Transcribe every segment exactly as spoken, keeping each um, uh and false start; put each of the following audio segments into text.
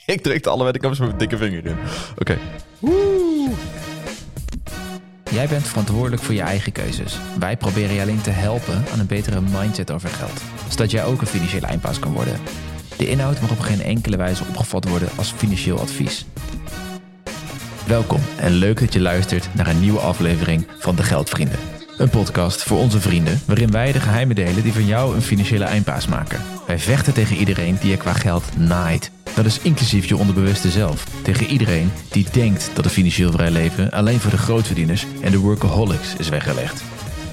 Ik drukte alle weddingknappers met mijn dikke vinger in. Oké. Okay. Jij bent verantwoordelijk voor je eigen keuzes. Wij proberen je alleen te helpen aan een betere mindset over geld. Zodat jij ook een financiële eindbaas kan worden. De inhoud mag op geen enkele wijze opgevat worden als financieel advies. Welkom en leuk dat je luistert naar een nieuwe aflevering van De Geldvrienden. Een podcast voor onze vrienden waarin wij de geheimen delen die van jou een financiële eindbaas maken. Wij vechten tegen iedereen die je qua geld naait. Dat is inclusief je onderbewuste zelf. Tegen iedereen die denkt dat een financieel vrij leven alleen voor de grootverdieners en de workaholics is weggelegd.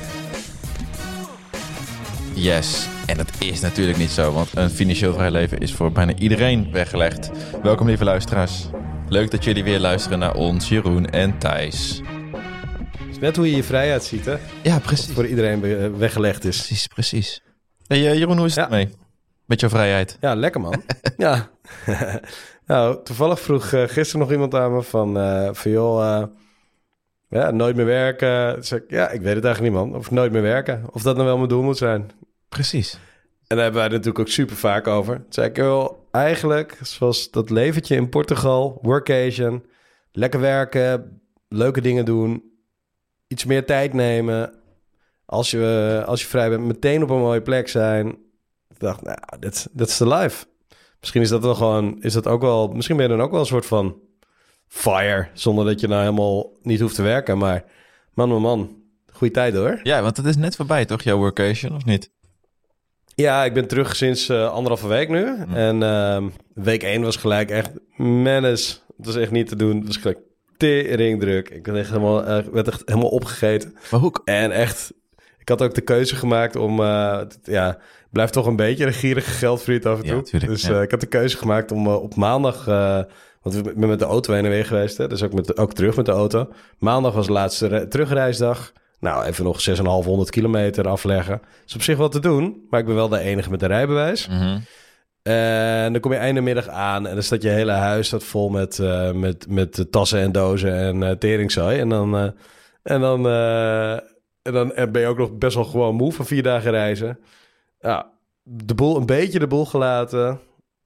Yes, en dat is natuurlijk niet zo, want een financieel vrij leven is voor bijna iedereen weggelegd. Welkom lieve luisteraars. Leuk dat jullie weer luisteren naar ons, Jeroen en Thijs. Het is net hoe je je vrijheid ziet, hè? Ja, precies. Wat voor iedereen weggelegd is. Precies, precies. Hey, uh, Jeroen, hoe is het ja. mee? Met jouw vrijheid? Ja, lekker man. ja. nou, toevallig vroeg uh, gisteren nog iemand aan me van... Uh, van joh, uh, ja, nooit meer werken. Toen zei ik, ja, ik weet het eigenlijk niet man. Of nooit meer werken. Of dat nou wel mijn doel moet zijn. Precies. En daar hebben wij het natuurlijk ook super vaak over. Toen zei ik, joh, eigenlijk zoals dat leventje in Portugal, workation, lekker werken, leuke dingen doen, iets meer tijd nemen. Als je, als je vrij bent, meteen op een mooie plek zijn. Ik dacht, nou, dat is de life. Misschien is dat wel gewoon, is dat ook wel, misschien ben je dan ook wel een soort van fire, zonder dat je nou helemaal niet hoeft te werken. Maar man, man, man, goede tijd hoor. Ja, want het is net voorbij toch, jouw workation, of niet? Ja, ik ben terug sinds uh, anderhalve week nu. Mm. En uh, week één was gelijk echt menace. Het was echt niet te doen. Het was gelijk tering druk. Ik werd echt helemaal, uh, werd echt helemaal opgegeten. Maar hoe? En echt, ik had ook de keuze gemaakt om... Uh, t- ja, blijf toch een beetje een gierige geldvriend af en toe. Ja, tuurlijk, dus ja. uh, ik had de keuze gemaakt om uh, op maandag... Uh, want ik ben met de auto heen en weer geweest. Hè, dus ook, met de, ook terug met de auto. Maandag was de laatste re- terugreisdag. Nou, even nog zeshonderd kilometer afleggen. Is op zich wel te doen, maar ik ben wel de enige met een rijbewijs. Mm-hmm. En dan kom je einde middag aan en dan staat je hele huis staat vol met, uh, met, met tassen en dozen en uh, teringzooi. En dan, uh, en, dan, uh, en dan ben je ook nog best wel gewoon moe van vier dagen reizen. Ja, de boel, een beetje de boel gelaten.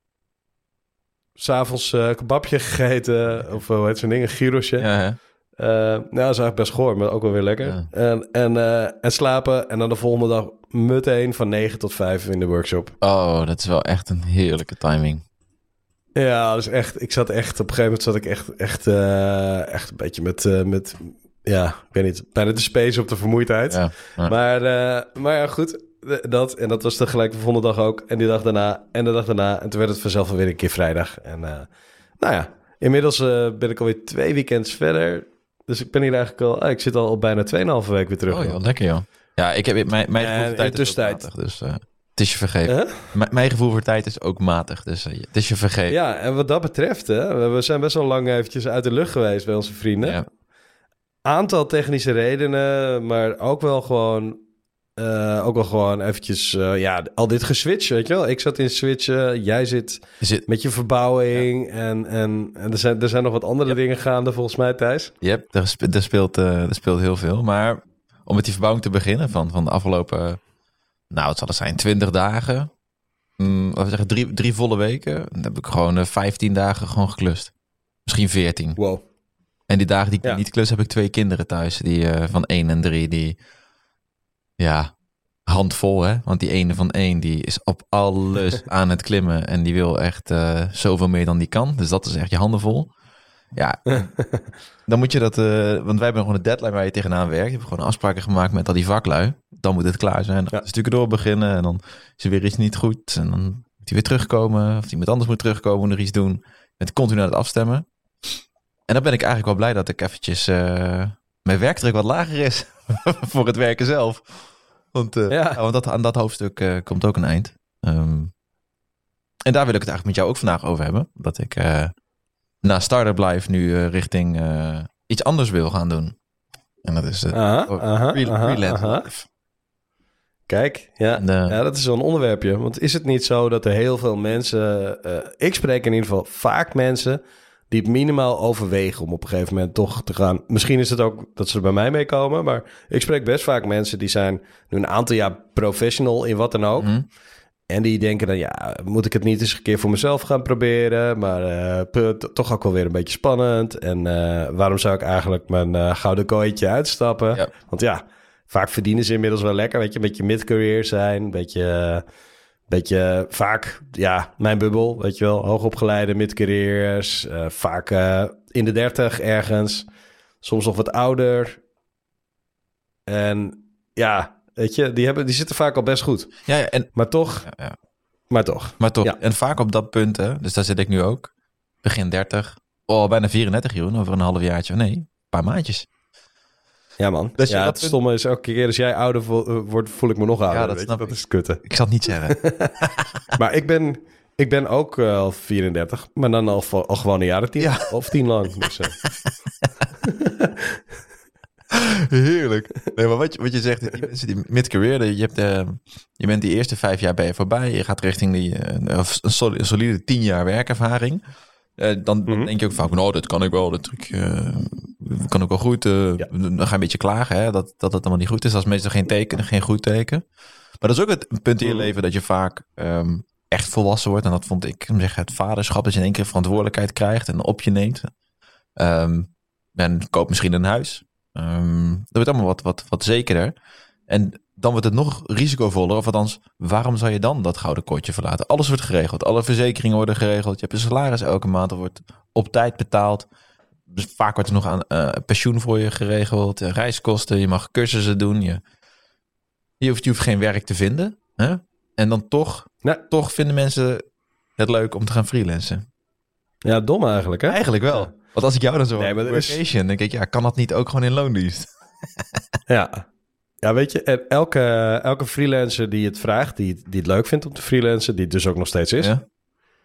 'S'avonds uh, kebabje gegeten, of uh, hoe heet zo'n ding, een gyrosje. Ja, hè? Uh, nou, dat is eigenlijk best goor, maar ook wel weer lekker. Ja. En, en, uh, en slapen en dan de volgende dag meteen van negen tot vijf in de workshop. Oh, dat is wel echt een heerlijke timing. Ja, dus echt, ik zat echt, op een gegeven moment zat ik echt, echt, uh, echt een beetje met, uh, met, ja, ik weet niet, bijna de space op de vermoeidheid. Ja, ja. Maar, uh, maar ja, goed, dat, en dat was tegelijk de volgende dag ook. En die dag daarna, en de dag daarna. En toen werd het vanzelf alweer een keer vrijdag. En uh, nou ja, inmiddels uh, ben ik alweer twee weekends verder. Dus ik ben hier eigenlijk al... Ah, ik zit al op bijna tweeënhalve week weer terug. Oh joh, lekker joh. Ja, ik heb mijn, mijn gevoel voor tijd is ook matig, dus uh, het is je vergeven. Huh? M- mijn gevoel voor tijd is ook matig, dus uh, het is je vergeven. Ja, en wat dat betreft, hè, we zijn best wel lang eventjes uit de lucht geweest bij onze vrienden. Ja. Aantal technische redenen, maar ook wel gewoon... Uh, ook wel gewoon eventjes, uh, ja, al dit geswitcht, weet je wel. Ik zat in switchen, jij zit Zit... met je verbouwing... Ja. en, en, en er, zijn, er zijn nog wat andere yep. dingen gaande volgens mij, Thijs. Yep, er, spe- er, speelt, uh, er speelt heel veel. Maar om met die verbouwing te beginnen van, van de afgelopen... Nou, het zal er zijn twintig dagen. Mm, laten we zeggen drie, drie volle weken. Dan heb ik gewoon uh, vijftien dagen gewoon geklust. Misschien veertien. Wow. En die dagen die ik ja. niet klus, heb ik twee kinderen thuis. Die uh, van één en drie, die... Ja, handvol hè. Want die ene van één, die is op alles aan het klimmen. En die wil echt uh, zoveel meer dan die kan. Dus dat is echt je handen vol. Ja, dan moet je dat... Uh, want wij hebben gewoon een deadline waar je tegenaan werkt. Je hebt gewoon afspraken gemaakt met al die vaklui. Dan moet het klaar zijn. Dan gaat het stukken door beginnen. En dan is er weer iets niet goed. En dan moet hij weer terugkomen. Of iemand anders moet terugkomen, nog iets doen. Met continu aan het afstemmen. En dan ben ik eigenlijk wel blij dat ik eventjes... Uh, mijn werkdruk wat lager is. Voor het werken zelf. Want, uh, ja. want dat, aan dat hoofdstuk uh, komt ook een eind. Um, en daar wil ik het eigenlijk met jou ook vandaag over hebben. Dat ik uh, na Startup Life nu uh, richting uh, iets anders wil gaan doen. En dat is uh, aha, aha, Free, aha, Freelance aha. Life. Kijk, ja. En, uh, ja, dat is wel een onderwerpje. Want is het niet zo dat er heel veel mensen... Uh, ik spreek in ieder geval vaak mensen... die het minimaal overwegen om op een gegeven moment toch te gaan. Misschien is het ook dat ze er bij mij mee komen, maar ik spreek best vaak mensen die zijn nu een aantal jaar professional in wat dan ook. Mm-hmm. En die denken dan, ja, moet ik het niet eens een keer voor mezelf gaan proberen? Maar uh, p- toch ook wel weer een beetje spannend. En uh, waarom zou ik eigenlijk mijn uh, gouden kooitje uitstappen? Ja. Want ja, vaak verdienen ze inmiddels wel lekker. Weet je, een beetje mid-career zijn. Een beetje, uh, beetje vaak, ja, mijn bubbel. Weet je wel, hoogopgeleide mid-careers. Uh, vaak uh, in de dertig ergens. Soms nog wat ouder. En ja... Weet je, die, hebben, die zitten vaak al best goed. Ja, ja, en, Maar toch, ja, ja. maar toch. maar toch. Ja. En vaak op dat punt, hè, dus daar zit ik nu ook. Begin dertig. Oh, bijna vierendertig, Jeroen. Over een halfjaartje. Nee, een paar maandjes. Ja, man. Dat je ja, dat het punt- stomme is, elke keer als jij ouder vo- wordt, voel ik me nog ouder. Ja, dat weet snap je? Dat ik. is kutte. Ik zal het niet zeggen. Maar ik ben, ik ben ook uh, al vierendertig, maar dan al, al gewoon een jaar of tien, Ja. of tien lang. Dus, uh. Heerlijk. Nee, maar wat je, wat je zegt, die mensen die mid-career, je, hebt, uh, je bent die eerste vijf jaar ben je voorbij. Je gaat richting die, uh, een sol- een solide tien jaar werkervaring. Uh, dan Mhm. denk je ook vaak, nou, dat kan ik wel. Dat truc, uh, kan ook wel goed. Uh, Ja. Dan ga je een beetje klagen, hè, dat, dat het allemaal niet goed is. Dat is meestal geen teken, geen goed teken. Maar dat is ook het punt in je Mhm. leven dat je vaak um, echt volwassen wordt. En dat vond ik, ik zeg, het vaderschap, dat je in één keer verantwoordelijkheid krijgt en op je neemt. Um, en koop misschien een huis. Um, dat wordt allemaal wat, wat, wat zekerder. En dan wordt het nog risicovoller. Of althans, waarom zou je dan dat gouden kooitje verlaten? Alles wordt geregeld. Alle verzekeringen worden geregeld. Je hebt een salaris elke maand. Er wordt op tijd betaald. Dus vaak wordt er nog aan uh, pensioen voor je geregeld. Uh, reiskosten. Je mag cursussen doen. Je, je, hoeft, je hoeft geen werk te vinden. Hè? En dan toch, Nee. toch vinden mensen het leuk om te gaan freelancen. Ja, dom eigenlijk, hè? Eigenlijk wel. Ja. Want als ik jou dan zo Nee, maar er is- vacation, denk ik, ja, kan dat niet ook gewoon in loondienst? Ja. Ja, weet je, en elke, elke freelancer die het vraagt, die, die het leuk vindt om te freelancen, die het dus ook nog steeds is. Ja?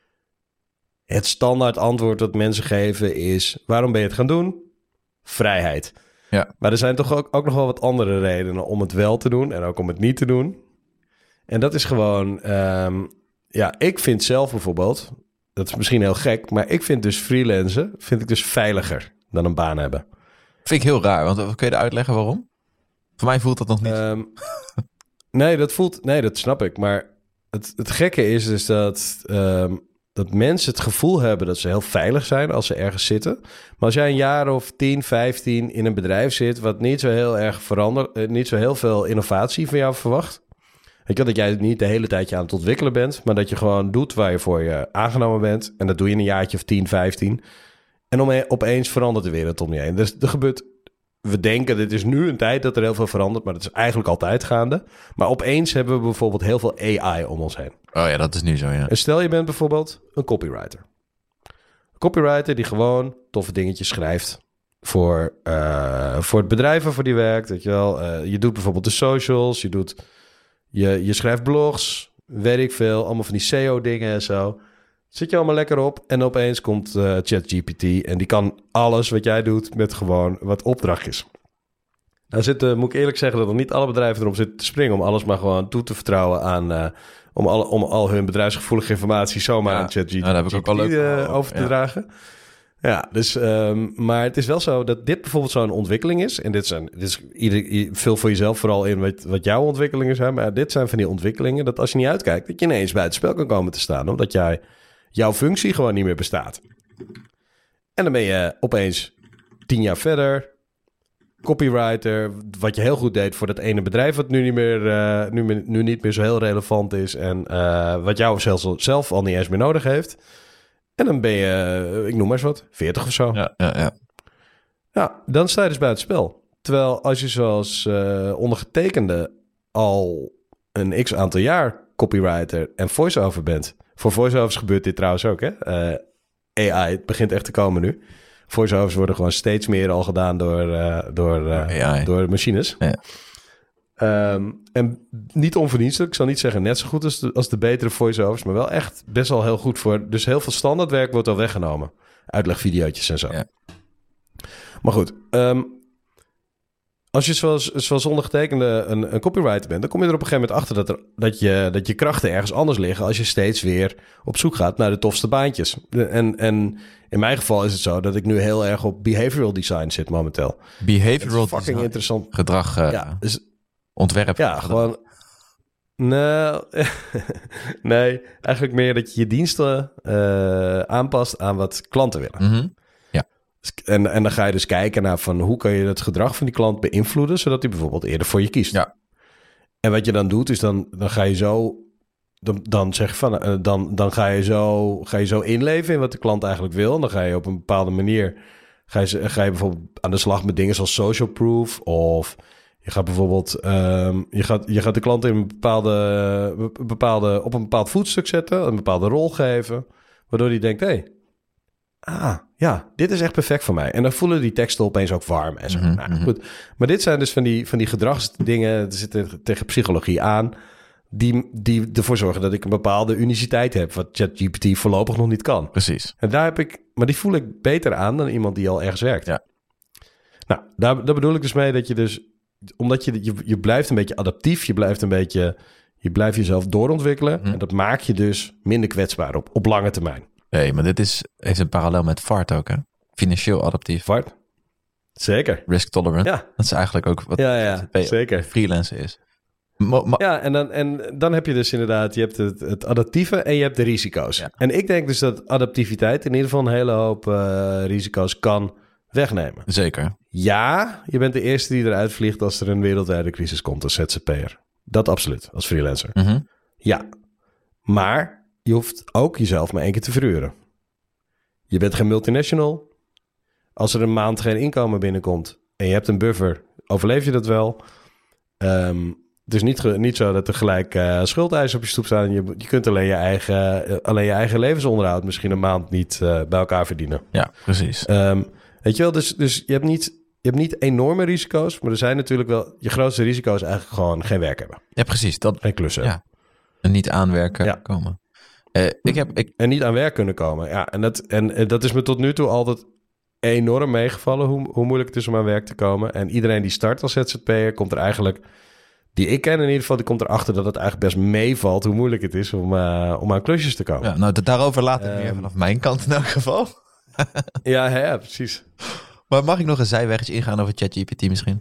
Het standaard antwoord dat mensen geven is, waarom ben je het gaan doen? Vrijheid. Ja. Maar er zijn toch ook, ook nog wel wat andere redenen om het wel te doen en ook om het niet te doen. En dat is gewoon, ehm, ja, ik vind zelf bijvoorbeeld, dat is misschien heel gek, maar ik vind dus freelancen, vind ik dus veiliger dan een baan hebben. Vind ik heel raar, want kun je er uitleggen waarom? Voor mij voelt dat nog niet. Ehm, nee, dat voelt, nee, dat snap ik. Maar het, het gekke is dus dat, ehm, dat mensen het gevoel hebben dat ze heel veilig zijn als ze ergens zitten. Maar als jij een jaar of tien, vijftien in een bedrijf zit wat niet zo heel erg verandert, eh, niet zo heel veel innovatie van jou verwacht. Weet je, dat jij niet de hele tijd je aan het ontwikkelen bent, maar dat je gewoon doet waar je voor je aangenomen bent. En dat doe je in een jaartje of tien, vijftien. En om, opeens verandert de wereld om je heen. Dus er gebeurt, we denken, dit is nu een tijd dat er heel veel verandert, maar dat is eigenlijk altijd gaande. Maar opeens hebben we bijvoorbeeld heel veel A I om ons heen. Oh ja, dat is nu zo, ja. En stel je bent bijvoorbeeld een copywriter. Een copywriter die gewoon toffe dingetjes schrijft voor, uh, voor het bedrijf waarvoor die werkt. Weet je wel. Uh, je doet bijvoorbeeld de socials, je, doet, je, je schrijft blogs, weet ik veel, allemaal van die S E O dingen en zo. Zit je allemaal lekker op en opeens komt uh, ChatGPT en die kan alles wat jij doet met gewoon wat opdrachtjes. Nou zit, uh, moet ik eerlijk zeggen dat er niet alle bedrijven erom zitten te springen om alles maar gewoon toe te vertrouwen aan, uh, om, al, om al hun bedrijfsgevoelige informatie zomaar Ja, aan ChatGPT nou, daar heb ik ook wel leuk uh, verhaal over te ja. dragen. Ja, dus, um, maar het is wel zo dat dit bijvoorbeeld zo'n ontwikkeling is. En dit zijn, dit is ieder, vul voor jezelf vooral in wat, wat jouw ontwikkelingen zijn. Maar dit zijn van die ontwikkelingen dat als je niet uitkijkt, dat je ineens bij het spel kan komen te staan. Omdat jij, jouw functie gewoon niet meer bestaat. En dan ben je opeens tien jaar verder, copywriter, wat je heel goed deed voor dat ene bedrijf wat nu niet meer, uh, nu, nu niet meer zo heel relevant is. En uh, wat jou zelfs, zelf al niet eens meer nodig heeft. En dan ben je, ik noem maar eens wat, veertig of zo. Ja, ja, ja. Ja, dan sta je dus bij het spel. Terwijl als je zoals uh, ondergetekende al een x aantal jaar copywriter en voice-over bent. Voor voice-overs gebeurt dit trouwens ook, hè? Uh, A I, het begint echt te komen nu. Voice-overs worden gewoon steeds meer al gedaan door, uh, door, uh, A I. door machines. Ja. Um, en niet onverdienstelijk. Ik zal niet zeggen net zo goed als de, als de betere voice-overs, maar wel echt best wel heel goed voor. Dus heel veel standaardwerk wordt al weggenomen. Uitlegvideootjes en zo. Ja. Maar goed, um, als je zoals, zoals ondergetekende een, een copywriter bent, dan kom je er op een gegeven moment achter dat, er, dat, je, dat je krachten ergens anders liggen als je steeds weer op zoek gaat naar de tofste baantjes. En, en in mijn geval is het zo dat ik nu heel erg op behavioral design zit momenteel. Behavioral Het is fucking design. interessant. Gedrag, uh, Ja, dus, ontwerp. ja, gewoon. Nou, nee, eigenlijk meer dat je je diensten uh, aanpast aan wat klanten willen. Mm-hmm. Ja. En, en dan ga je dus kijken naar van hoe kan je het gedrag van die klant beïnvloeden, zodat hij bijvoorbeeld eerder voor je kiest. Ja. En wat je dan doet, is dan, dan ga je zo, dan, dan zeg je van, uh, dan, dan ga je zo, ga je zo inleven in wat de klant eigenlijk wil. En dan ga je op een bepaalde manier, ga je, ga je bijvoorbeeld aan de slag met dingen zoals social proof of je gaat bijvoorbeeld, um, je, gaat, je gaat de klant in een bepaalde, bepaalde, op een bepaald voetstuk zetten, een bepaalde rol geven, waardoor die denkt, hé, hey, ah, ja, dit is echt perfect voor mij. En dan voelen die teksten opeens ook warm en zo. Mm-hmm. Nou, goed. Maar dit zijn dus van die, van die gedragsdingen, er zitten tegen psychologie aan, die, die ervoor zorgen dat ik een bepaalde uniciteit heb, wat ChatGPT voorlopig nog niet kan. Precies. En daar heb ik, maar die voel ik beter aan dan iemand die al ergens werkt. Ja. Nou, daar, daar bedoel ik dus mee dat je dus, omdat je, je, je blijft een beetje adaptief, je blijft een beetje, je blijft jezelf doorontwikkelen. Mm. En dat maakt je dus minder kwetsbaar op, op lange termijn. Nee, maar dit is, heeft een parallel met V A R T ook, hè? Financieel adaptief. V A R T? Zeker. Risk tolerant. Ja. Dat is eigenlijk ook wat Ja, ja, zeker. freelancer is. Ma- ma- Ja, en dan, en dan heb je dus inderdaad, je hebt het, het adaptieve en je hebt de risico's. Ja. En ik denk dus dat adaptiviteit in ieder geval een hele hoop uh, risico's kan wegnemen. Zeker. Ja, je bent de eerste die eruit vliegt als er een wereldwijde crisis komt als Z Z P'er. Dat absoluut, als freelancer. Mm-hmm. Ja, maar je hoeft ook jezelf maar één keer te verhuren. Je bent geen multinational. Als er een maand geen inkomen binnenkomt en je hebt een buffer, overleef je dat wel. Um, het is niet, ge, niet zo dat er gelijk uh, schuldeisen op je stoep staan. Je, je kunt alleen je, eigen, uh, alleen je eigen levensonderhoud misschien een maand niet uh, bij elkaar verdienen. Ja, precies. Um, weet je wel, dus, dus je, hebt niet, je hebt niet enorme risico's, maar er zijn natuurlijk wel, je grootste risico is eigenlijk gewoon geen werk hebben. Ja, precies. Dat, geen klussen. Ja. En niet aanwerken Ja. komen. Uh, ik heb, ik... En niet aan werk kunnen komen. Ja, en dat, en, en dat is me tot nu toe altijd enorm meegevallen, hoe, hoe moeilijk het is om aan werk te komen. En iedereen die start als Z Z P'er komt er eigenlijk, die ik ken in ieder geval, die komt erachter dat het eigenlijk best meevalt hoe moeilijk het is om, uh, om aan klusjes te komen. Ja, nou, d- daarover later Um, meer vanaf mijn kant in elk geval. Ja, ja, ja, precies. Maar mag ik nog een zijweggetje ingaan over ChatGPT misschien?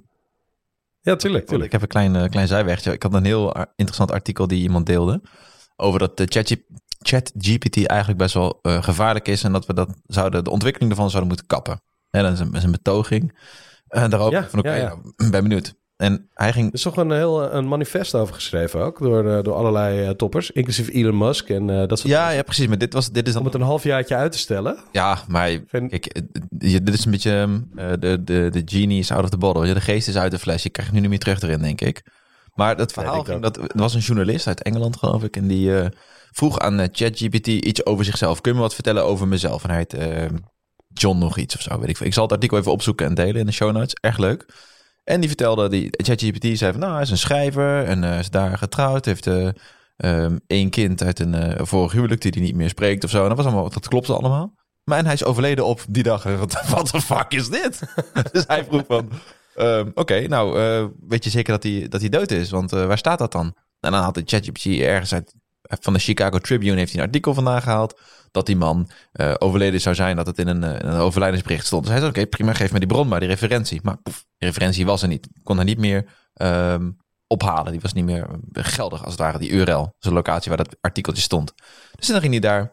Ja, tuurlijk, Ik tuurlijk. heb een klein, uh, klein zijweggetje. Ik had een heel ar- interessant artikel die iemand deelde over dat de ChatG- ChatGPT eigenlijk best wel uh, gevaarlijk is en dat we dat zouden, de ontwikkeling ervan zouden moeten kappen. Ja, dat is een, is een betoging. En daarover Ja, van oké, ja, ja. nou, ben benieuwd. En hij ging... Er is toch een heel een manifest over geschreven ook, door, uh, door allerlei uh, toppers, inclusief Elon Musk en uh, dat soort Ja, dingen. ja, precies. Maar dit, was, dit is dan... Om het een halfjaartje uit te stellen. Ja, maar Vind- kijk, eh, je- dit is een beetje uh, de, de, de genie is out of the bottle. Ja, de geest is uit de fles. Je krijgt het nu niet meer terug erin, denk ik. Maar dat verhaal denk ik ging, ook. dat er was een journalist uit Engeland, geloof ik, en die uh, vroeg aan uh, ChatGPT iets over zichzelf. Kun je me wat vertellen over mezelf? En hij heet uh, John nog iets of zo, weet ik veel. Ik zal het artikel even opzoeken en delen in de show notes. Erg leuk. En die vertelde, die ChatGPT zei van, nou, hij is een schrijver en uh, is daar getrouwd, heeft uh, um, één kind uit een uh, vorig huwelijk die hij niet meer spreekt of zo. En dat was allemaal, dat klopte allemaal. Maar en hij is overleden op die dag. Wat de fuck is dit? Dus hij vroeg van, um, oké, okay, nou, uh, weet je zeker dat hij, dat hij dood is? Want uh, waar staat dat dan? En dan had de ChatGPT ergens uit, van de Chicago Tribune heeft hij een artikel vandaan gehaald dat die man uh, overleden zou zijn, dat het in een, uh, een overlijdensbericht stond. Dus hij zei, oké, okay, prima, geef me die bron maar, die referentie. Maar poef, die referentie was er niet. Kon hij niet meer um, ophalen. Die was niet meer geldig, als het ware, die U R L. Dus de locatie waar dat artikeltje stond. Dus dan ging hij daar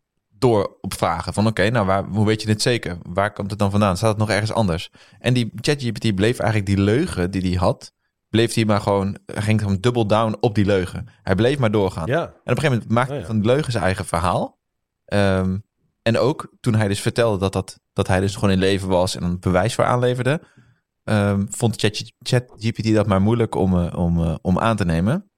door op vragen van, oké, okay, nou, waar, hoe weet je dit zeker? Waar komt het dan vandaan? Staat het nog ergens anders? En die ChatGPT bleef eigenlijk die leugen die hij had, bleef hij maar gewoon, hij ging gewoon double down op die leugen. Hij bleef maar doorgaan. Ja. En op een gegeven moment maakte hij Oh, ja. van die leugen zijn eigen verhaal. Um, en ook toen hij dus vertelde dat, dat, dat hij dus gewoon in leven was en een bewijs voor aanleverde, um, vond Chat- ChatGPT dat maar moeilijk om, uh, om, uh, om aan te nemen.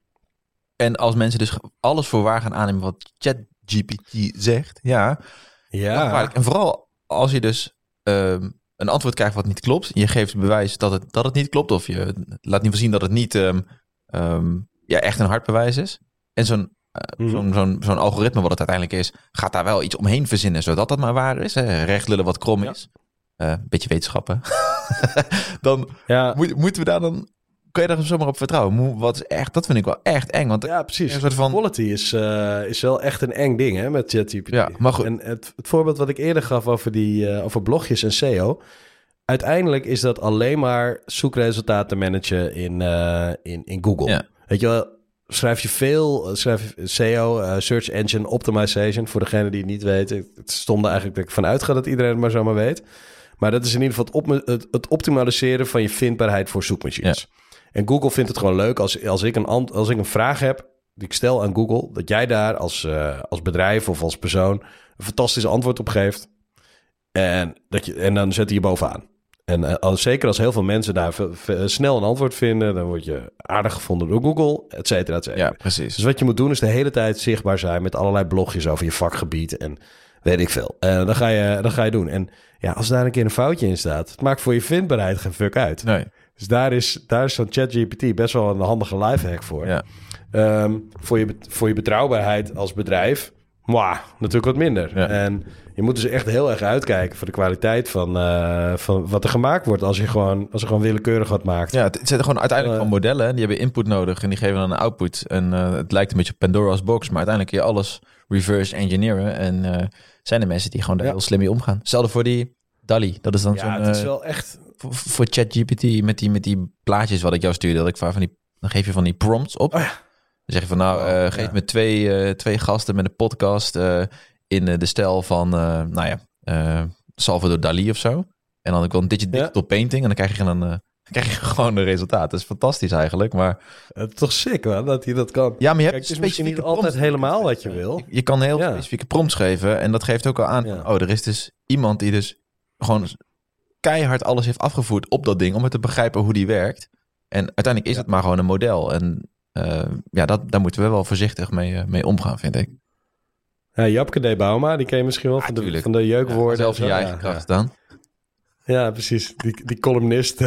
En als mensen dus alles voor waar gaan aannemen wat ChatGPT zegt, ja, Ja. gevaarlijk. En vooral als je dus um, een antwoord krijgt wat niet klopt, je geeft bewijs dat het, dat het niet klopt, of je laat niet zien dat het niet um, um, ja, echt een hard bewijs is. En zo'n Uh, Mhm. zo'n, zo'n, zo'n algoritme wat het uiteindelijk is, gaat daar wel iets omheen verzinnen, zodat dat maar waar is. Hè? Recht lullen wat krom is. Een uh, beetje wetenschappen. Dan Ja. moet, moeten we daar dan, kun je daar zomaar op vertrouwen? Mo- Wat is echt, dat vind ik wel echt eng. Want Ja, precies. een soort van, Quality is, uh, is wel echt een eng ding, hè, met ChatGPT. Ja, maar goed. En het, het voorbeeld wat ik eerder gaf over, die, uh, over blogjes en S E O, uiteindelijk is dat alleen maar zoekresultaten managen in, uh, in, in Google. Ja. Weet je wel, schrijf je veel, schrijf je C O, uh, Search Engine Optimization, voor degene die het niet weten. Het stond er eigenlijk dat ik vanuit ga dat iedereen het maar zomaar weet. Maar dat is in ieder geval het, op, het, het optimaliseren van je vindbaarheid voor zoekmachines. Ja. En Google vindt het gewoon leuk als, als, ik een, als ik een vraag heb die ik stel aan Google, dat jij daar als, uh, als bedrijf of als persoon een fantastisch antwoord op geeft. En, dat je, en dan zet hij je bovenaan. En uh, als, zeker als heel veel mensen daar v- v- snel een antwoord vinden, dan word je aardig gevonden door Google, et cetera, et cetera. Ja, precies. Dus wat je moet doen is de hele tijd zichtbaar zijn met allerlei blogjes over je vakgebied en weet ik veel. En dan ga je, dan ga je doen. En ja, als daar een keer een foutje in staat, het maakt voor je vindbaarheid geen fuck uit. Nee. Dus daar is, daar is zo'n ChatGPT best wel een handige lifehack voor. Ja. Um, voor, je, voor je betrouwbaarheid als bedrijf, mwah, natuurlijk wat minder. Ja. En je moet dus echt heel erg uitkijken voor de kwaliteit van, uh, van wat er gemaakt wordt als je gewoon, als je gewoon willekeurig wat maakt. Ja, het zijn gewoon uiteindelijk Uh, gewoon modellen. Die hebben input nodig en die geven dan een output. En uh, het lijkt een beetje op Pandora's box, maar uiteindelijk kun je alles reverse engineeren. En uh, zijn er mensen die gewoon daar Ja. heel slim mee omgaan. Hetzelfde voor die DALL-E. Dat is dan Ja, zo'n... het is uh, wel echt... voor, voor ChatGPT met die, met die plaatjes wat ik jou stuurde. Dat ik van die, dan geef je van die prompts op. Oh ja. Dan zeg je van nou, uh, geef ja. me twee, uh, twee gasten met een podcast uh, in uh, de stijl van, uh, nou ja, uh, Salvador Dalí of zo. En dan ik wil een digi- digital Ja. painting en dan krijg je dan, uh, dan krijg je gewoon een resultaat. Dat is fantastisch eigenlijk, maar... Het is toch sick, man, dat hij dat kan. Ja, maar je hebt Kijk, het is misschien niet specifieke altijd prompts. helemaal wat je wil. Je kan heel Ja. specifieke prompts geven en dat geeft ook al aan, Ja. oh, er is dus iemand die dus gewoon keihard alles heeft afgevoerd op dat ding om het te begrijpen hoe die werkt. En uiteindelijk is Ja. het maar gewoon een model. En uh, ja, dat, daar moeten we wel voorzichtig mee, uh, mee omgaan, vind ik. Ja, Japke D. Bauma, die ken je misschien wel Ja, van, de, tuurlijk. van de jeukwoorden. Zelf in en je zo. eigen Ja, kracht ja. staan. Ja, precies. Die, die columnisten.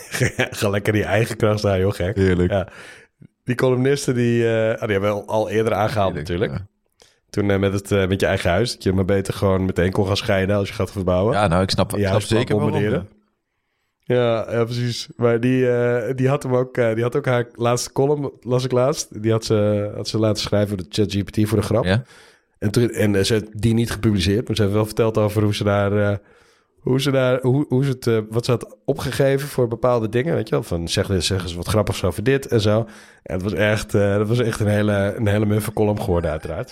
Ga lekker die eigen kracht staan, joh, gek. Heerlijk. Ja. Die columnisten, die, uh, oh, die hebben we al, al eerder aangehaald natuurlijk. Ja. Toen uh, met, het, uh, met je eigen huis. Dat je maar beter gewoon meteen kon gaan scheiden als je gaat verbouwen. Ja, nou, ik snap, ik Ja, snap huis kan zeker waarom. bombarderen. Ja, ja, precies. Maar die, uh, die had hem ook, uh, die had ook haar laatste column, las ik laatst. Die had ze, had ze laten schrijven door de ChatGPT voor de grap. Ja? En, toen, en uh, ze heeft die niet gepubliceerd, maar ze heeft wel verteld over hoe ze daar, uh, hoe ze daar, hoe, hoe ze het, uh, wat ze had opgegeven voor bepaalde dingen, weet je wel? Van zeg, zeg eens wat grappigs over dit en zo. En het was echt, uh, dat was echt een hele, een hele muffe column geworden, uiteraard.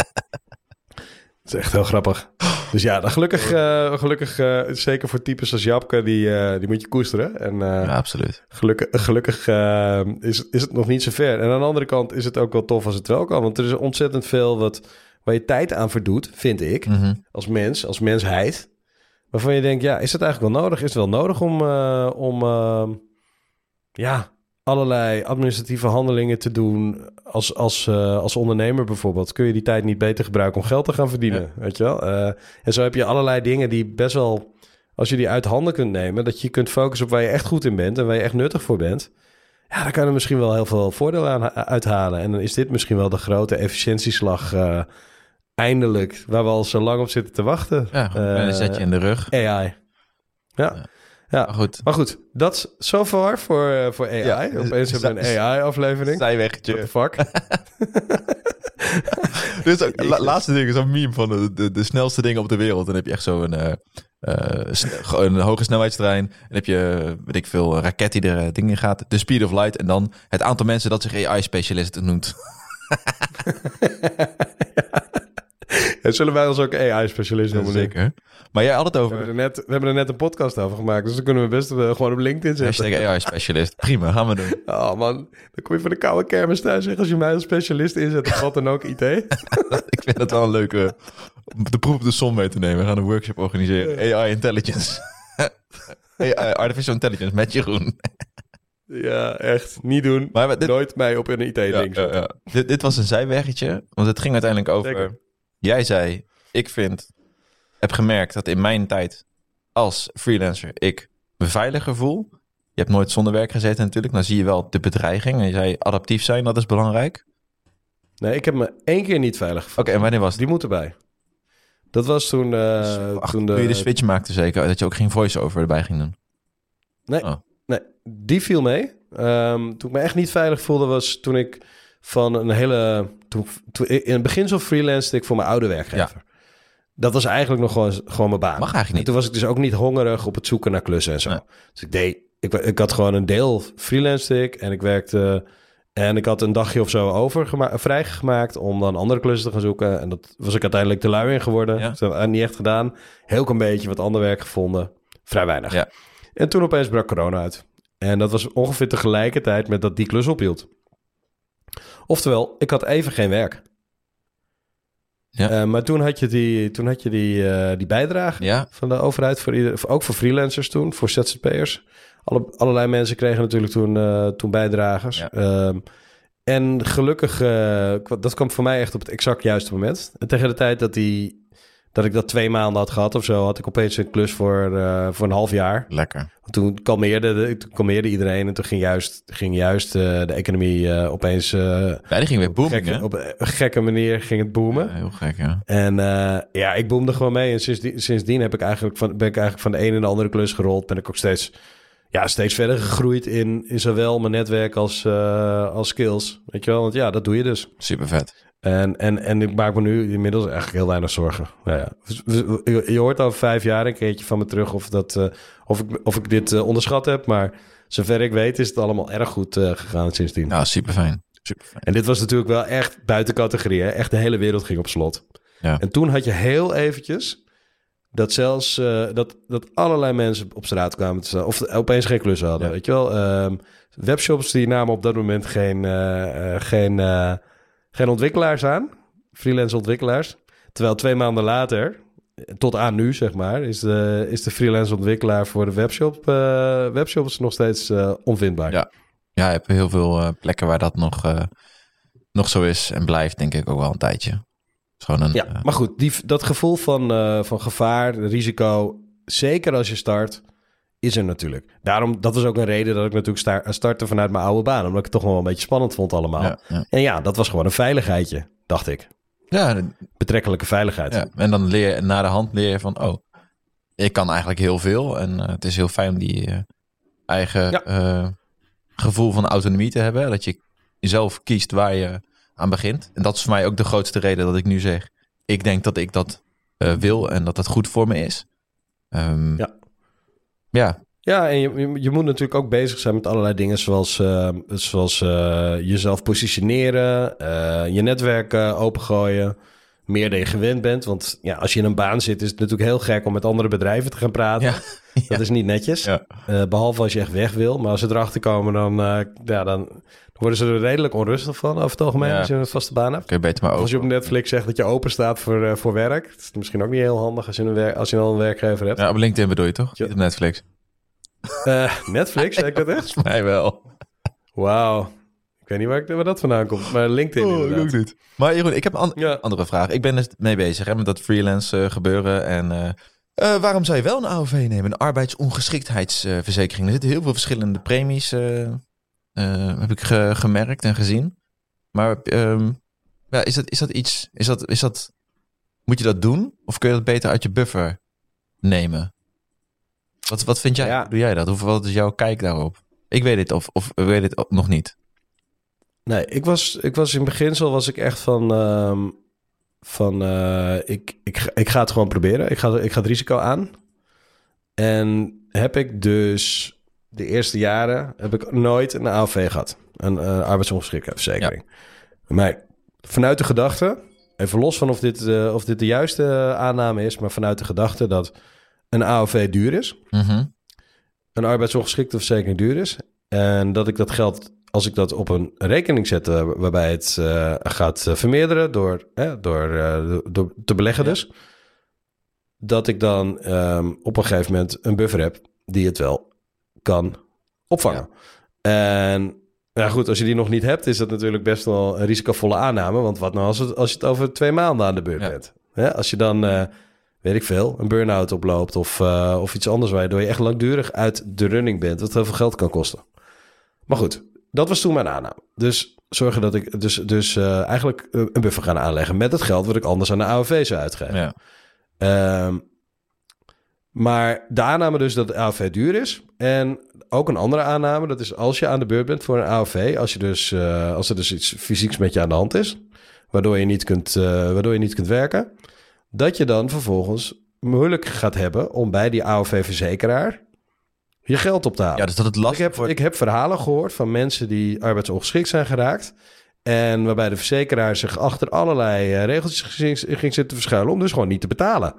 Het is echt heel grappig. Dus ja, dan gelukkig, uh, gelukkig uh, zeker voor types als Japke, die, uh, die moet je koesteren. En uh, Ja, absoluut. gelukkig, gelukkig uh, is, is het nog niet zo ver. En aan de andere kant is het ook wel tof als het wel kan. Want er is ontzettend veel wat, waar je tijd aan verdoet, vind ik, Mm-hmm. als mens, als mensheid. Waarvan je denkt, ja, is het eigenlijk wel nodig? Is het wel nodig om, uh, om uh, ja, allerlei administratieve handelingen te doen als, als, uh, als ondernemer bijvoorbeeld? Kun je die tijd niet beter gebruiken om geld te gaan verdienen? Ja. Weet je wel? Uh, en zo heb je allerlei dingen die best wel, als je die uit handen kunt nemen, dat je kunt focussen op waar je echt goed in bent en waar je echt nuttig voor bent. Ja, dan kan er misschien wel heel veel voordeel aan uithalen. En dan is dit misschien wel de grote efficiëntieslag uh, eindelijk, waar we al zo lang op zitten te wachten. Ja, uh, een zetje in de rug. A I. Ja. Ja. Ja, maar goed. Maar goed, dat is so far voor, uh, voor A I. Ja, Opeens hebben we een A I-aflevering. Zijweggetje. What the fuck? Dus ook, la, laatste ding is een meme van de, de, de snelste dingen op de wereld. Dan heb je echt zo'n uh, uh, sne- een hoge snelheidstrein. Dan heb je, weet ik veel, een raket die er uh, dingen in gaat. De speed of light. En dan het aantal mensen dat zich A I-specialist noemt. Ja, zullen wij ons ook A I-specialist noemen? Zeker. Maar jij had het We over... hebben, er net, we hebben er net een podcast over gemaakt. Dus dan kunnen we best uh, gewoon op LinkedIn zetten. Hashtag A I-specialist. Prima, gaan we doen. Oh man, dan kom je van de koude kermis thuis. Zeg, als je mij als specialist inzet, wat dan ook I T. Ik vind dat wel een leuke... om de proef op de som mee te nemen. We gaan een workshop organiseren. A I Intelligence. A I, Artificial Intelligence met Jeroen. Ja, echt. Niet doen. Maar dit, Nooit mij op een I T-ding ja, ja, ja. Dit, dit was een zijweggetje. Want het ging uiteindelijk over... Zeker. Jij zei, ik vind... heb gemerkt dat in mijn tijd als freelancer ik me veiliger voel. Je hebt nooit zonder werk gezeten natuurlijk. Dan zie je wel de bedreiging. En je zei adaptief zijn, dat is belangrijk. Nee, ik heb me één keer niet veilig gevoeld. Oké, okay, en wanneer was het? Die moet erbij. Dat was toen... Uh, Dus, ach, toen de, toen je de switch maakte zeker, dat je ook geen voice-over erbij ging doen. Nee, oh. nee die viel mee. Um, toen ik me echt niet veilig voelde was toen ik van een hele... Toen, toen, in het begin zo freelanced ik voor mijn oude werkgever. Ja. Dat was eigenlijk nog gewoon, gewoon mijn baan. Mag eigenlijk niet. En toen was ik dus ook niet hongerig op het zoeken naar klussen en zo. Nee. Dus ik deed... Ik, ik had gewoon een deel freelanced ik en ik werkte... En ik had een dagje of zo over gema- vrijgemaakt om dan andere klussen te gaan zoeken. En dat was ik uiteindelijk te lui in geworden. Ja. Dus dat heb ik niet echt gedaan. Heel klein beetje wat ander werk gevonden. Vrij weinig. Ja. En toen opeens brak corona uit. En dat was ongeveer tegelijkertijd met dat die klus ophield. Oftewel, ik had even geen werk. Ja. Uh, maar toen had je die, toen had je die, uh, die bijdrage Ja. van de overheid, voor ieder, ook voor freelancers toen, voor Z Z P'ers. Alle, allerlei mensen kregen natuurlijk toen, uh, toen bijdragers. Ja. Um, en gelukkig, uh, dat kwam voor mij echt op het exact juiste moment. En tegen de tijd dat, die, dat ik dat twee maanden had gehad of zo, had ik opeens een klus voor, uh, voor een half jaar. Lekker. Toen kalmeerde, de, toen kalmeerde iedereen en toen ging juist, ging juist uh, de economie uh, opeens... Uh, Ja, die ging weer booming, gekke, hè? op een gekke manier ging het boomen. Ja, heel gek, ja. En uh, ja, ik boomde gewoon mee. En sindsdien, sindsdien heb ik eigenlijk van, ben ik eigenlijk van de een en de andere klus gerold. Ben ik ook steeds, ja, steeds verder gegroeid in, in zowel mijn netwerk als, uh, als skills. Weet je wel? Want ja, dat doe je dus. Super vet. En, en, en ik maak me nu inmiddels eigenlijk heel weinig zorgen. Nou ja, je, je hoort over vijf jaar een keertje van me terug of, dat, uh, of, ik, of ik dit uh, onderschat heb. Maar zover ik weet is het allemaal erg goed uh, gegaan sindsdien. Nou, super fijn. Super fijn. En dit was natuurlijk wel echt buiten categorie. Hè? Echt de hele wereld ging op slot. Ja. En toen had je heel eventjes dat zelfs uh, dat, dat allerlei mensen op straat kwamen te staan. Of opeens geen klus hadden. Ja. Weet je wel? Um, webshops die namen op dat moment geen, uh, uh, geen, uh, geen ontwikkelaars aan. Freelance ontwikkelaars. Terwijl twee maanden later, tot aan nu zeg maar, is de, is de freelance ontwikkelaar voor de webshop, uh, webshops nog steeds uh, onvindbaar. Ja. Ja, je hebt heel veel uh, plekken waar dat nog, uh, nog zo is en blijft, denk ik ook wel een tijdje. Gewoon een, Ja, uh, maar goed, die, dat gevoel van, uh, van gevaar, risico, zeker als je start, is er natuurlijk. Daarom, dat was ook een reden dat ik natuurlijk sta- startte vanuit mijn oude baan. Omdat ik het toch wel een beetje spannend vond allemaal. ja, ja. En ja, dat was gewoon een veiligheidje, dacht ik. Ja, Betrekkelijke veiligheid. ja, en dan leer je na de hand leer je van, oh, ik kan eigenlijk heel veel. En uh, het is heel fijn om die uh, eigen Ja. uh, gevoel van autonomie te hebben. Dat je zelf kiest waar je aan begint. En dat is voor mij ook de grootste reden dat ik nu zeg, ik denk dat ik dat uh, wil en dat dat goed voor me is. Um, Ja. Ja, Ja, en je, je, je moet natuurlijk ook bezig zijn met allerlei dingen zoals, uh, zoals uh, jezelf positioneren, uh, je netwerk uh, opengooien, meer dan je gewend bent. Want ja, als je in een baan zit, is het natuurlijk heel gek om met andere bedrijven te gaan praten. Ja. Dat Ja. is niet netjes, Ja. uh, behalve als je echt weg wil. Maar als ze erachter komen, dan, uh, ja, dan worden ze er redelijk onrustig van over het algemeen, Ja. als je een vaste baan hebt. kun je beter maar Of als je op over. Netflix zegt dat je open staat voor, uh, voor werk. Dat is misschien ook niet heel handig als je, een wer- als je al een werkgever hebt. Ja, op LinkedIn bedoel je toch? Ja. Niet op Netflix. Uh, Netflix, zeg ik dat echt? Volgens mij wel. Wauw. Ik weet niet waar, ik, waar dat vandaan komt, maar LinkedIn inderdaad. niet. Maar Jeroen, ik heb een an- Ja. andere vraag. Ik ben er mee bezig hè, met dat freelance uh, gebeuren. En uh, uh, waarom zou je wel een A O V nemen? Een arbeidsongeschiktheidsverzekering. Er zitten heel veel verschillende premies, uh, uh, heb ik ge- gemerkt en gezien. Maar um, ja, is, dat, is dat iets... Is dat, is dat, moet je dat doen? Of kun je dat beter uit je buffer nemen? Wat, wat vind jij? Ja. Hoe doe jij dat? Of wat is jouw kijk daarop? Ik weet het of, of ik weet het nog niet. Nee, ik was, ik was in beginsel was ik echt van... Um, van uh, ik, ik, ik ga het gewoon proberen. Ik ga, ik ga het risico aan. En heb ik dus de eerste jaren... heb ik nooit een A O V gehad. Een uh, arbeidsongeschiktheidsverzekering. Ja. Maar vanuit de gedachte... even los van of dit, uh, of dit de juiste uh, aanname is... maar vanuit de gedachte dat een A O V duur is... Mm-hmm. een arbeidsongeschiktheidsverzekering duur is. En dat ik dat geld, als ik dat op een rekening zet, uh, waarbij het uh, gaat uh, vermeerderen door, eh, door, uh, door te beleggen Ja. dus. Dat ik dan um, op een gegeven moment een buffer heb die het wel kan opvangen. En ja goed, als je die nog niet hebt, is dat natuurlijk best wel een risicovolle aanname. Want wat nou als, het, als je het over twee maanden aan de beurt Ja. bent? Hè? Als je dan... Uh, weet ik veel, een burn-out oploopt of, uh, of iets anders... waardoor je echt langdurig uit de running bent... wat heel veel geld kan kosten. Maar goed, dat was toen mijn aanname. Dus zorgen dat ik dus, dus uh, eigenlijk een buffer ga aanleggen... met het geld wat ik anders aan de A O V zou uitgeven. Ja. Um, maar de aanname dus dat de A O V duur is... en ook een andere aanname... dat is als je aan de beurt bent voor een A O V... als, je dus, uh, als er dus iets fysieks met je aan de hand is... waardoor je niet kunt, uh, waardoor je niet kunt werken... dat je dan vervolgens moeilijk gaat hebben om bij die A O V-verzekeraar je geld op te halen. Ja, dus dat het ik, lastig heb, wordt. ik heb verhalen gehoord van mensen die arbeidsongeschikt zijn geraakt. En waarbij de verzekeraar zich achter allerlei uh, regeltjes ging, ging zitten verschuilen om dus gewoon niet te betalen.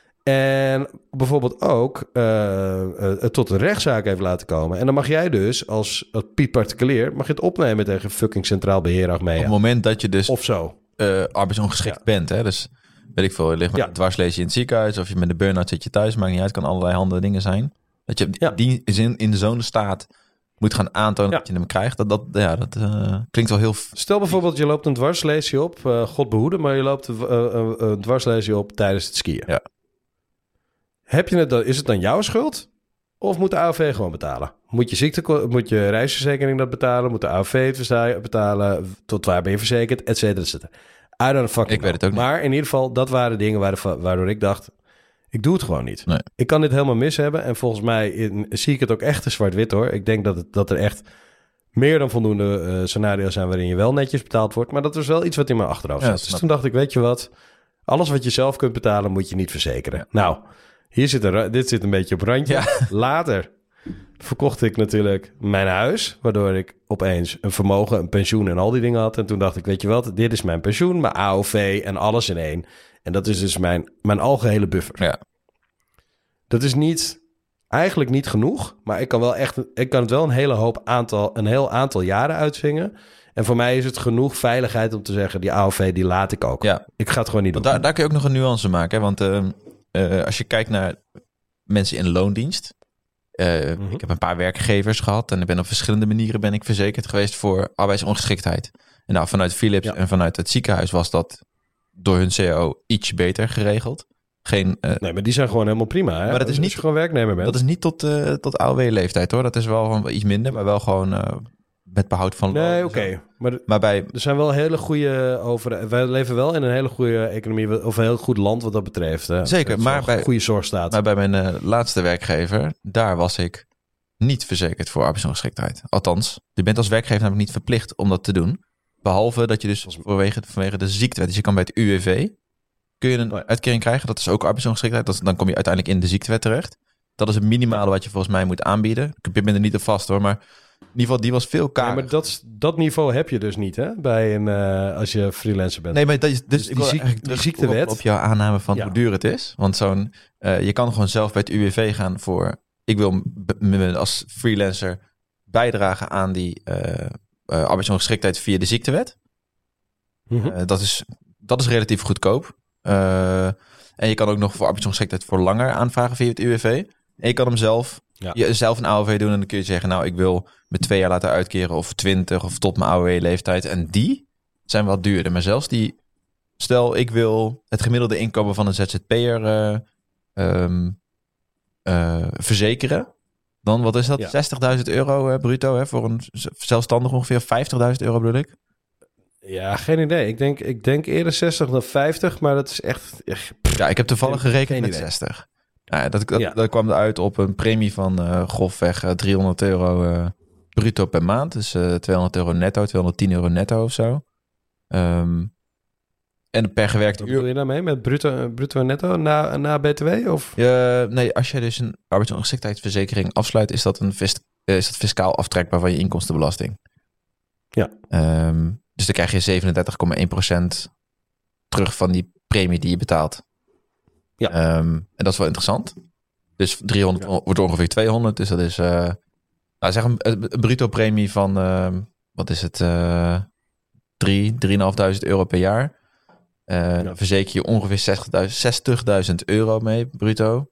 En bijvoorbeeld ook uh, uh, tot een rechtszaak heeft laten komen. En dan mag jij dus als, als Piet particulier mag je het opnemen tegen fucking Centraal Beheer Achmea. Op het moment dat je dus Of zo. uh, arbeidsongeschikt Ja. bent, hè, dus weet ik veel, je ligt met Ja. een dwarslesie in het ziekenhuis of je met een burn-out zit je thuis, maakt niet uit, kan allerlei handen dingen zijn. Dat je Ja. die in, in zo'n staat moet gaan aantonen Ja. dat je hem krijgt. Dat, dat, ja, dat uh, klinkt wel heel... f- Stel bijvoorbeeld, je loopt een dwarslesie op, uh, God behoede, maar je loopt uh, uh, een dwarslesie op tijdens het skiën. Ja. Heb je het dan, is het dan jouw schuld? Of moet de A O V gewoon betalen? Moet je, ziekte, moet je reisverzekering dat betalen? Moet de A O V het betalen? Tot waar ben je verzekerd? Et cetera, et cetera. I don't fucking Ik weet het ook niet. Maar in ieder geval, dat waren dingen waardoor, waardoor ik dacht, ik doe het gewoon niet. Nee. Ik kan dit helemaal mis hebben. En volgens mij in, zie ik het ook echt te zwart-wit hoor. Ik denk dat, het, dat er echt meer dan voldoende uh, scenario's zijn waarin je wel netjes betaald wordt. Maar dat was wel iets wat in mijn achterhoofd Ja, zat. Dus snap. toen dacht ik, weet je wat? Alles wat je zelf kunt betalen, moet je niet verzekeren. Ja. Nou, hier zit een, ra- dit zit een beetje op randje. Ja. Later verkocht ik natuurlijk mijn huis, waardoor ik opeens een vermogen, een pensioen en al die dingen had. En toen dacht ik, weet je wat? Dit is mijn pensioen, mijn A O V en alles in één. En dat is dus mijn, mijn algehele buffer. Ja. Dat is niet, eigenlijk niet genoeg, maar ik kan wel echt, ik kan het wel een hele hoop aantal, een heel aantal jaren uitzingen. En voor mij is het genoeg veiligheid om te zeggen, die A O V die laat ik ook. Ja. Ik ga het gewoon niet doen. Want daar, daar kun je ook nog een nuance maken. Hè? Want uh, uh, als je kijkt naar mensen in loondienst. Uh, Mhm. Ik heb een paar werkgevers gehad. En ik ben op verschillende manieren ben ik verzekerd geweest voor arbeidsongeschiktheid. En nou, vanuit Philips Ja. en vanuit het ziekenhuis was dat door hun C A O iets beter geregeld. Geen, uh, Nee, maar die zijn gewoon helemaal prima. Hè? Maar dat is Als niet- je gewoon werknemer bent. dat is niet tot, uh, tot A O W-leeftijd hoor. Dat is wel gewoon iets minder, maar wel gewoon uh, met behoud van loon Nee, en oké. zo. Maar er Maar bij, er zijn wel hele goede over. Wij leven wel in een hele goede economie, of een heel goed land wat dat betreft. Hè? Zeker, Het is maar wel bij- een goede zorg staat. maar bij mijn uh, laatste werkgever, daar was ik niet verzekerd voor arbeidsongeschiktheid. Althans, je bent als werkgever namelijk niet verplicht om dat te doen. Behalve dat je dus vanwege, vanwege de ziektewet, dus je kan bij het U W V, kun je een Oh ja. uitkering krijgen. Dat is ook arbeidsongeschiktheid. Dat is, dan kom je uiteindelijk in de ziektewet terecht. Dat is het minimale wat je volgens mij moet aanbieden. Ik ben er niet op vast hoor, maar in ieder geval, die was veel Ja, karig. maar dat, is- dat niveau heb je dus niet, hè? Bij een, eh, als je freelancer bent. Nee, maar dat is, dus, Dus ik die wil ziek- eigenlijk die terug ziektewet- op, op jouw aanname van Ja. hoe duur het is. Want zo'n, uh, je kan gewoon zelf bij het U W V gaan voor, ik wil m- me als freelancer bijdragen aan die uh, uh, arbeidsongeschiktheid via de ziektewet. Mhm. Uh, dat, is, dat is relatief goedkoop. Uh, en je kan ook nog voor arbeidsongeschiktheid voor langer aanvragen via het U W V. En je kan hem zelf, Ja. je, zelf een A O V doen en dan kun je zeggen, nou ik wil me twee jaar laten uitkeren of twintig of tot mijn A O W-leeftijd. En die zijn wat duurder. Maar zelfs die, stel ik wil het gemiddelde inkomen van een Z Z P'er uh, um, uh, verzekeren. Dan, wat is dat? Ja. zestigduizend euro uh, bruto hè, voor een z- zelfstandig ongeveer. vijftigduizend euro bedoel ik. Ja, geen idee. Ik denk, ik denk eerder zestig dan vijftig, maar dat is echt... echt Ja, ik heb toevallig Geen- gerekend geen met idee. zestig. Nou, dat, dat, Ja. dat kwam eruit op een premie van uh, grofweg uh, driehonderd euro uh, bruto per maand. Dus uh, tweehonderd euro netto, tweehonderdtien euro netto of zo. Um, en per gewerkte Wat bedoel uur... je daarmee? Met bruto, bruto en netto na, na B T W? Of? Uh, nee, als je dus een arbeidsongeschiktheidsverzekering afsluit, is dat, een fis- uh, is dat fiscaal aftrekbaar van je inkomstenbelasting. Ja. Um, dus dan krijg je zevenendertig komma één procent terug van die premie die je betaalt. Ja. Um, en dat is wel interessant. Dus driehonderd Ja. wordt ongeveer tweehonderd. Dus dat is uh, nou zeg een, een bruto premie van uh, wat is het? Uh, drie, drieënhalfduizend euro per jaar. Uh, Ja. Dan verzeker je ongeveer zestigduizend, zestigduizend euro mee, bruto.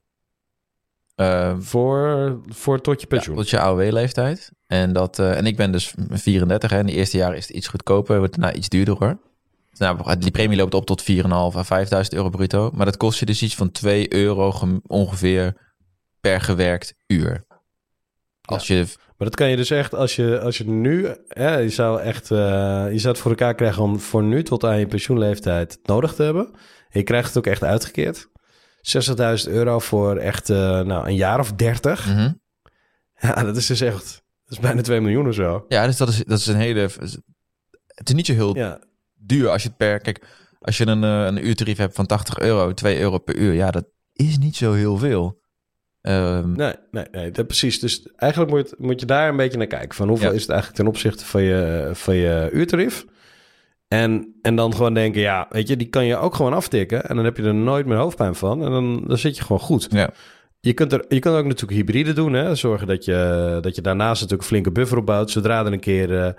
Uh, Voor, voor tot je pensioen. ja, tot je A O W-leeftijd. En, dat, uh, en ik ben dus vierendertig. Hè. In de eerste jaren is het iets goedkoper. Wordt daarna iets duurder hoor. Dus nou, die premie loopt op tot vier komma vijf à vijfduizend euro bruto. Maar dat kost je dus iets van twee euro gem- ongeveer per gewerkt uur. Als je... Maar dat kan je dus echt, als je, als je nu, hè, je zou echt, uh, je zou het voor elkaar krijgen om voor nu tot aan je pensioenleeftijd nodig te hebben. En je krijgt het ook echt uitgekeerd. zestigduizend euro voor echt, uh, nou, een jaar of dertig. Mm-hmm. Ja, dat is dus echt, dat is bijna twee miljoen of zo. Ja, dus dat is, dat is een hele... Het is niet zo heel Ja, duur als je het per... Kijk, als je een, uh, een uurtarief hebt van tachtig euro, twee euro per uur. Ja, dat is niet zo heel veel. Um, Nee, nee, nee dat, precies. Dus eigenlijk moet, moet je daar een beetje naar kijken. Van hoeveel Ja. is het eigenlijk ten opzichte van je, van je uurtarief? En, en dan gewoon denken, ja, weet je, die kan je ook gewoon aftikken. En dan heb je er nooit meer hoofdpijn van. En dan, dan zit je gewoon goed. ja. Je kunt, er, je kunt ook natuurlijk hybride doen. Hè? Zorgen dat je, dat je daarnaast natuurlijk een flinke buffer opbouwt. Zodra er een keer uh,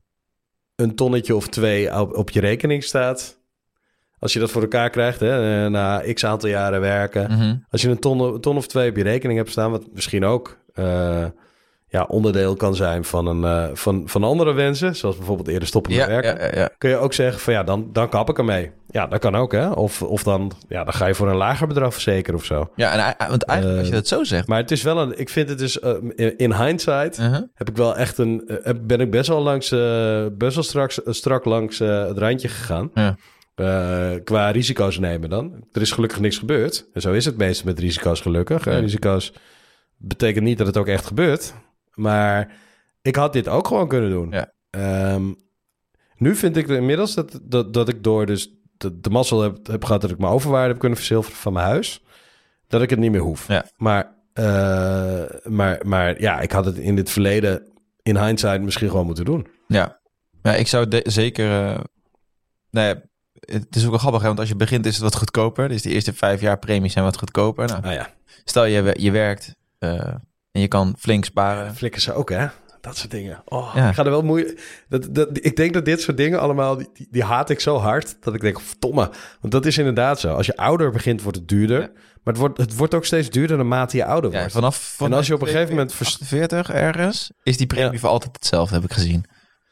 een tonnetje of twee op, op je rekening staat. Als je dat voor elkaar krijgt, hè, na x aantal jaren werken. Mm-hmm. Als je een ton, een ton of twee op je rekening hebt staan, wat misschien ook uh, ja, onderdeel kan zijn van, een, uh, van, van andere wensen, zoals bijvoorbeeld eerder stoppen met Ja, werken, ja, ja, ja. kun je ook zeggen van ja, dan, dan kap ik ermee. Ja, dat kan ook, hè. Of, of dan, ja, dan ga je voor een lager bedrag verzekeren of zo. Ja, en, want eigenlijk Uh, als je dat zo zegt... Maar het is wel een, ik vind het dus, uh, in hindsight, Uh-huh. heb ik wel echt een, uh, ben ik best wel langs, uh, best wel straks, uh, strak langs uh, het randje gegaan. Ja. Uh, qua risico's nemen dan. Er is gelukkig niks gebeurd. En zo is het meestal met risico's gelukkig. Ja. Uh, risico's betekent niet dat het ook echt gebeurt. Maar ik had dit ook gewoon kunnen doen. Ja. Um, nu vind ik inmiddels dat, dat, dat ik door dus de, de mazzel heb, heb gehad... dat ik mijn overwaarde heb kunnen verzilveren van mijn huis... dat ik het niet meer hoef. Ja. Maar, uh, maar, maar ja, ik had het in het verleden... in hindsight misschien gewoon moeten doen. Ja, ja ik zou de- zeker... Uh, nou ja, het is ook wel grappig, hè, want als je begint is het wat goedkoper. Dus de eerste vijf jaar premies zijn wat goedkoper. Nou, Ah ja, stel je, je werkt uh, en je kan flink sparen. flikken ze ook, hè? Dat soort dingen. Oh, Ja. ik ga er wel moeilijk... Dat, dat, ik denk dat dit soort dingen allemaal... Die, die, die haat ik zo hard, dat ik denk, verdomme. Want dat is inderdaad zo. Als je ouder begint, wordt het duurder. Ja. Maar het wordt, het wordt ook steeds duurder naarmate je ouder Ja, wordt. vanaf, vanaf en als je op een gegeven moment... vers- achtenveertig ergens is die premie Ja. voor altijd hetzelfde, heb ik gezien.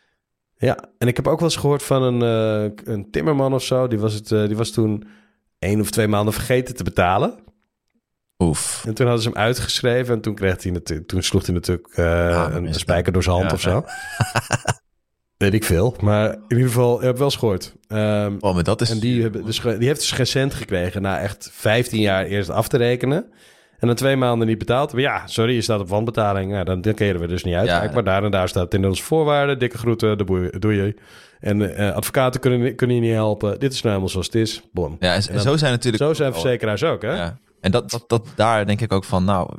Ja, en ik heb ook wel eens gehoord van een, uh, een timmerman of zo. Die was, het, uh, die was toen één of twee maanden vergeten te betalen. Oef. En toen hadden ze hem uitgeschreven. En toen, kreeg hij natu- toen sloeg hij natuurlijk uh, Ah, een, is een het spijker door zijn hand Ja. of zo. Weet ik veel. Maar in ieder geval, ik heb wel eens gehoord. Um, Oh, maar dat is... en die, hebben dus, ge- die heeft dus geen cent gekregen na echt vijftien jaar eerst af te rekenen. En dan twee maanden niet betaald. Maar ja, sorry, je staat op wanbetaling. Ja, dan, dan keren we dus niet uit. Ja. Kijk, maar daar en daar staat in onze voorwaarden. Dikke groeten, dat boe- doe je. En uh, advocaten kunnen, kunnen je niet helpen. Dit is nou helemaal zoals het is. Bom. Ja, en, En en dan- zo zijn natuurlijk... Zo zijn ook al- verzekeraars ook, hè? Ja. En dat, dat, dat, daar denk ik ook van, nou...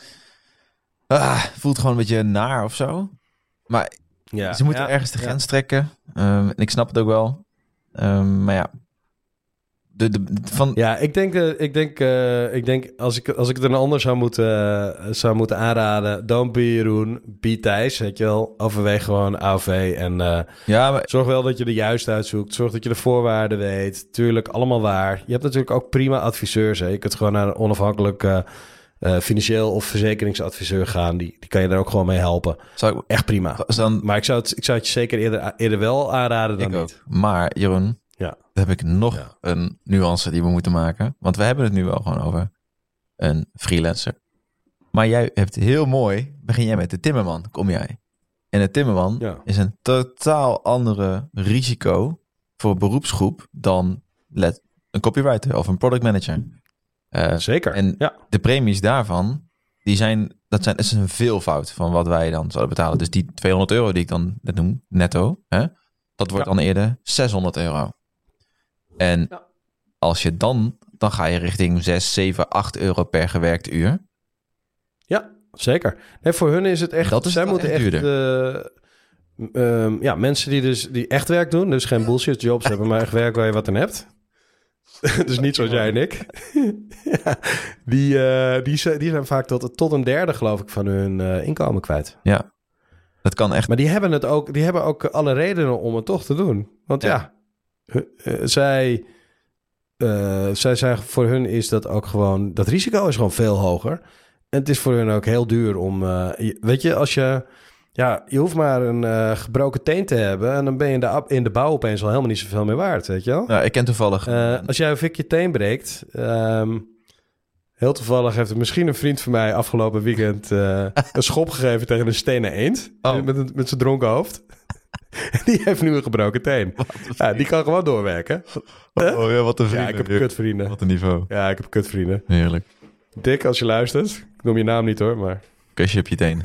Ah, voelt gewoon een beetje naar of zo. Maar Ja. ze moeten Ja. ergens de Ja. grens trekken. Um, en ik snap het ook wel. Um, maar ja... De, de, van, Ja, ik denk, uh, ik denk, uh, ik denk als, ik, als ik het een ander zou moeten, uh, zou moeten aanraden... Don't be Jeroen, be Thijs, weet je wel. Overweeg gewoon A O V en uh, ja, maar, zorg wel dat je de juist uitzoekt. Zorg dat je de voorwaarden weet. Tuurlijk, allemaal waar. Je hebt natuurlijk ook prima adviseurs. Hè. Je kunt gewoon naar een onafhankelijk uh, uh, financieel of verzekeringsadviseur gaan. Die, die kan je daar ook gewoon mee helpen. zou ik, Echt prima. dan, Maar ik zou het, ik zou het je zeker eerder, eerder wel aanraden dan ik niet. ook. Maar Jeroen, Ja. dan heb ik nog Ja. een nuance die we moeten maken. Want we hebben het nu wel gewoon over een freelancer. Maar jij hebt heel mooi, begin jij met de timmerman, kom jij. En de timmerman Ja. is een totaal andere risico voor beroepsgroep dan let, een copywriter of een product manager. Uh, Zeker, en ja. de premies daarvan, die zijn, dat, zijn, dat is een veelvoud van wat wij dan zouden betalen. Dus die tweehonderd euro die ik dan net noem, netto, hè, dat wordt Ja. dan eerder zeshonderd euro. En Ja. als je dan, dan ga je richting zes, zeven, acht euro per gewerkt uur. Ja, zeker. Nee, voor hun is het echt... Dat is zij wel moeten echt echt... uh, um, ja, mensen die dus die echt werk doen, dus geen bullshit jobs hebben, maar echt werk waar je wat aan hebt. Dus niet zoals jij en ik. Ja, die, uh, die, zijn, die zijn vaak tot, tot een derde, geloof ik, van hun uh, inkomen kwijt. Ja, dat kan echt. Maar die hebben het ook, die hebben ook alle redenen om het toch te doen. Want ja, ja uh, zij, uh, zij zeggen, voor hun is dat ook gewoon, dat risico is gewoon veel hoger. En het is voor hun ook heel duur om, uh, je, weet je, als je, ja, je hoeft maar een uh, gebroken teen te hebben en dan ben je in de, in de bouw opeens al helemaal niet zoveel meer waard, weet je wel? Ja, ik ken toevallig. Uh, als jij een vikje teen breekt, um, heel toevallig heeft er misschien een vriend van mij afgelopen weekend uh, een schop gegeven tegen een stenen eend. Oh. Met, een, met zijn dronken hoofd. Die heeft nu een gebroken teen. Ja, die kan gewoon doorwerken. Oh ja, wat een vrienden. Ja, ik heb kutvrienden. Wat een niveau. Ja, ik heb kutvrienden. Heerlijk. Dick, als je luistert. Ik noem je naam niet hoor, maar... Kusje op je teen.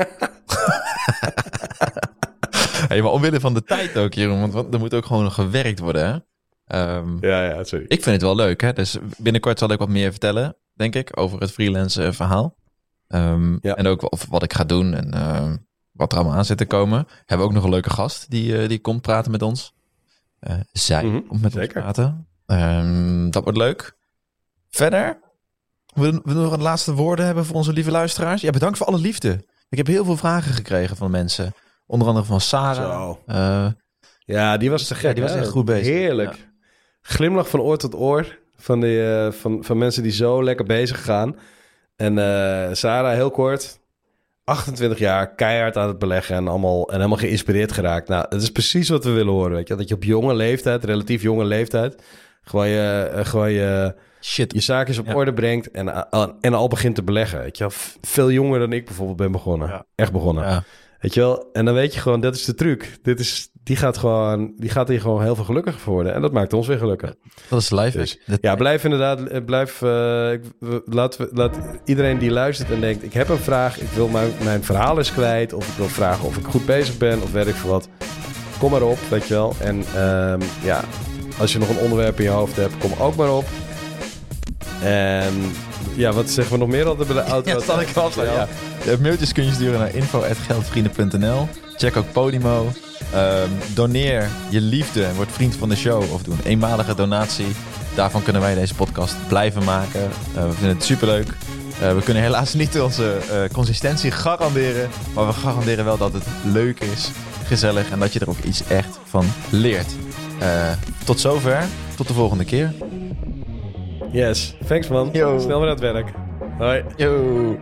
Hey, maar omwille van de tijd ook, Jeroen. Want er moet ook gewoon nog gewerkt worden, hè? Um, ja, ja, sorry. Ik vind het wel leuk, hè? Dus binnenkort zal ik wat meer vertellen, denk ik, over het freelance uh, verhaal. Um, Ja. En ook of wat ik ga doen en uh, wat er allemaal aan zit te komen. Hebben we ook nog een leuke gast die, uh, die komt praten met ons. Uh, zij Mm-hmm, komt met zeker. ons praten. Um, dat wordt leuk. Verder, we, we nog een laatste woorden hebben voor onze lieve luisteraars. Ja, bedankt voor alle liefde. Ik heb heel veel vragen gekregen van mensen. Onder andere van Sarah. Zo. Uh, Ja, die was te gek. Ja, die was hè? echt goed bezig. Heerlijk. Ja. Glimlach van oor tot oor. Van, die, uh, van, van mensen die zo lekker bezig gaan. En uh, Sarah, heel kort. achtentwintig jaar, keihard aan het beleggen. En, allemaal, en helemaal geïnspireerd geraakt. Nou, dat is precies wat we willen horen. Weet je? Dat je op jonge leeftijd, relatief jonge leeftijd... gewoon je, uh, gewoon je, shit. je zaakjes op Ja. orde brengt. En, uh, en al begint te beleggen. Weet je? Veel jonger dan ik bijvoorbeeld ben begonnen. Ja. Echt begonnen. Ja. Weet je wel? En dan weet je gewoon, dat is de truc. Dit is, die gaat gewoon, die gaat hier gewoon heel veel gelukkiger voor worden. En dat maakt ons weer gelukkig. Dat is live. Dus, Dat- ja, blijf inderdaad, blijf, uh, ik, we- laat, we- laat iedereen die luistert en denkt, ik heb een vraag, ik wil mijn, mijn verhaal eens kwijt. Of ik wil vragen of ik goed bezig ben, of weet ik veel wat. Kom maar op, weet je wel. En um, ja, als je nog een onderwerp in je hoofd hebt, kom ook maar op. En ja, wat zeggen we nog meer altijd bij de auto? Ja, dat zal ik wel zeggen, ja. De mailtjes kun je sturen naar info at geldvrienden punt n l. Check ook Podimo. Um, doneer je liefde en word vriend van de show. Of doe een eenmalige donatie. Daarvan kunnen wij deze podcast blijven maken. Uh, we vinden het superleuk. Uh, we kunnen helaas niet onze uh, consistentie garanderen. Maar we garanderen wel dat het leuk is, gezellig. En dat je er ook iets echt van leert. Uh, tot zover. Tot de volgende keer. Yes, thanks man. Yo. Snel weer aan het werk. Hoi. Yo.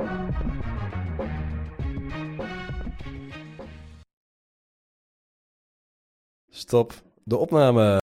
Stop de opname.